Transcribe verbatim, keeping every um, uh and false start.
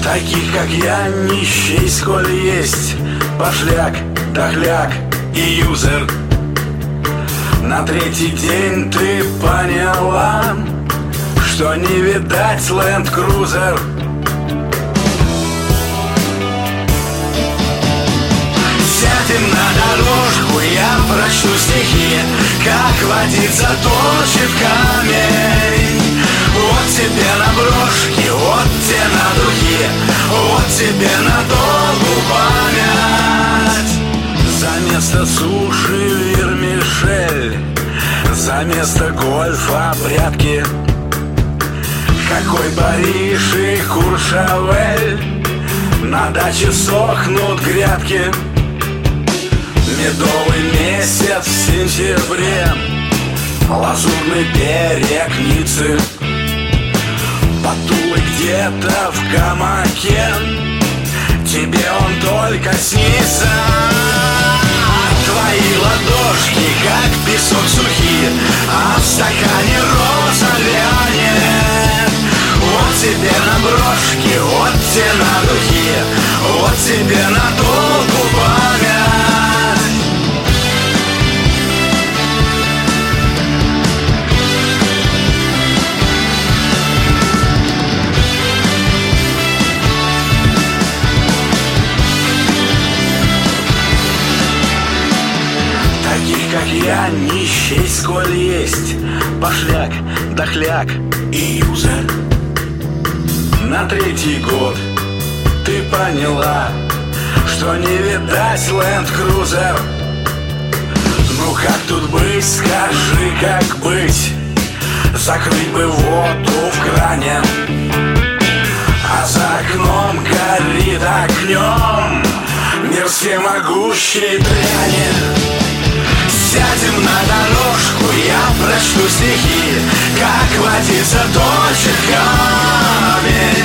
Таких, как я, нищий сколь есть, пошляк, дохляк и юзер. На третий день ты поняла, что не видать Land Cruiser. Сядем на дорожку, я прочту стихи, как водится точит камень. Вот тебе на брошки, вот тебе на духи, вот тебе на долгу память. За место суши вермишель, за место гольфа прятки. Какой Париж и Куршавель, на даче сохнут грядки. Медовый месяц в сентябре, лазурный берег Ниццы. Потулы где-то в гамаке, тебе он только снится. Твои ладошки, как песок сухие, а в стакане роза вянет. Вот тебе на брошки, вот тебе на духи, вот тебе на долгу память. Таких, как я, нищий сколь есть, пошляк, дохляк и юзер. На третий год ты поняла, что не видать Land Cruiser. Ну как тут быть, скажи, как быть? Закрыть бы воду в кране, а за окном горит огнем мир всемогущий дряни. Сядем на дорожку, я прочту стихи, как водится точит камень.